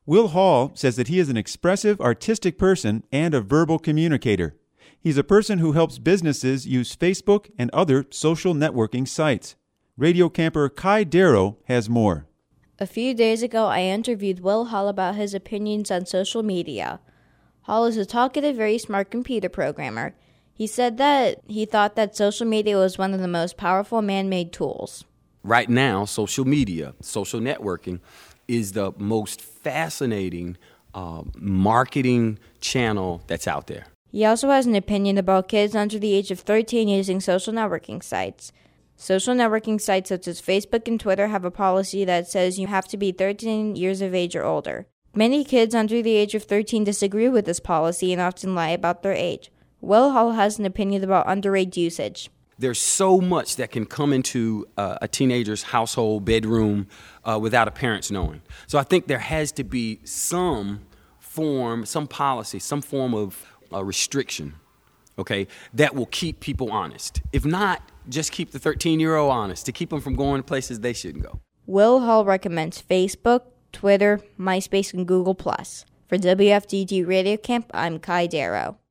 Will Hall says that he is an expressive, artistic person and a verbal communicator. He's a person who helps businesses use Facebook and other social networking sites. Radio camper Kai Darrow has more. A few days ago, I interviewed Will Hall about his opinions on social media. Hall is a talkative, very smart computer programmer. He said that he thought that social media was one of the most powerful man-made tools. Right now, social media, social networking, is the most fascinating marketing channel that's out there. He also has an opinion about kids under the age of 13 using social networking sites. Social networking sites such as Facebook and Twitter have a policy that says you have to be 13 years of age or older. Many kids under the age of 13 disagree with this policy and often lie about their age. Will Hall has an opinion about underage usage. There's so much that can come into a teenager's household, bedroom, without a parent's knowing. So I think there has to be some form, some policy, some form of restriction, okay, that will keep people honest. If not, just keep the 13-year-old honest, to keep them from going to places they shouldn't go. Will Hall recommends Facebook, Twitter, MySpace, and Google+. For WFDD Radio Camp, I'm Kai Darrow.